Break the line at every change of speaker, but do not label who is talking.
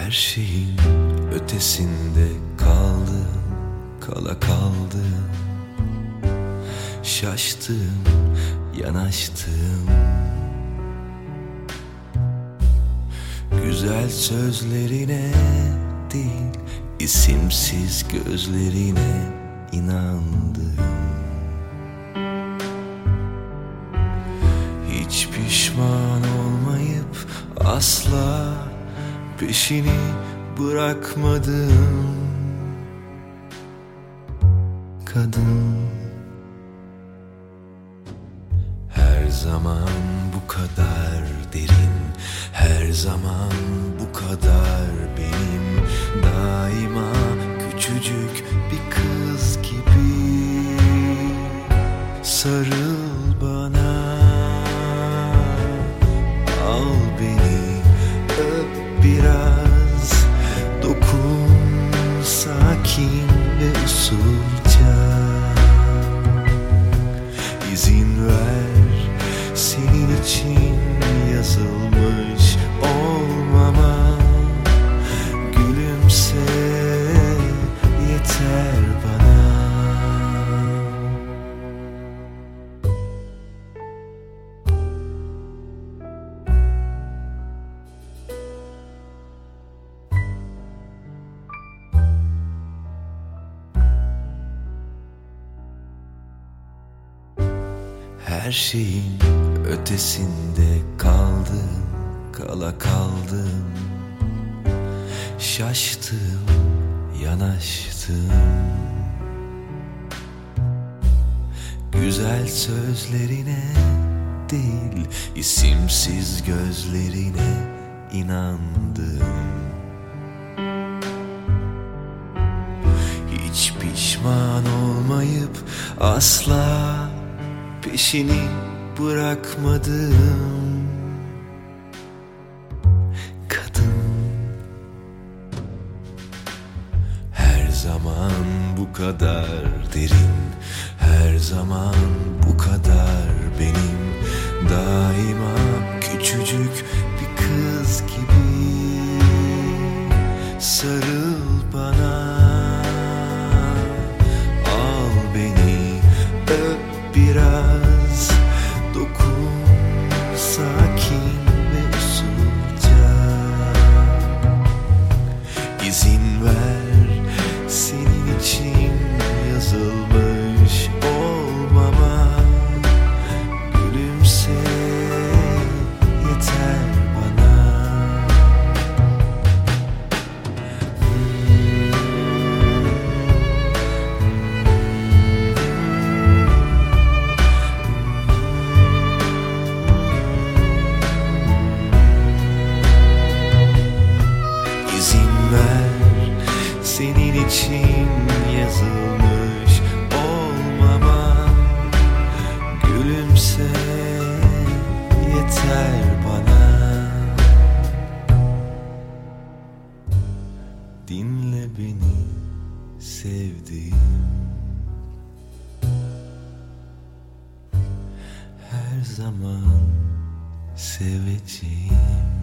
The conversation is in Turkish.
Her şeyin ötesinde kaldım, kala kaldım. Şaştım, yanaştım. Güzel sözlerine değil, isimsiz gözlerine inandım. Hiç pişman olmayıp asla peşini bırakmadım. Kadın, her zaman bu kadar derin, her zaman bu kadar benim. Daima küçücük bir kız gibi sarıl bana, al beni, öp biraz, dokun sakin ve usulca. İzin ver, senin için yazılmış olmama. Gülümse, yeter bana. Her şeyin ötesinde kaldım, kala kaldım. Şaştım, yanaştım. Güzel sözlerine değil, isimsiz gözlerine inandım. Hiç pişman olmayıp asla peşini bırakmadım. Kadın, her zaman bu kadar derin, her zaman bu kadar benim. Daima küçücük bir kız gibi sarıl bana, al beni, öp biraz, dokun sakin ve usulca. İzin ver, senin için yazılmış olmama. Gülümse, yeter bana. İzin ver, senin için yazılmış olmama. Gülümse, yeter bana. Dinle beni sevdiğim, her zaman seveceğim.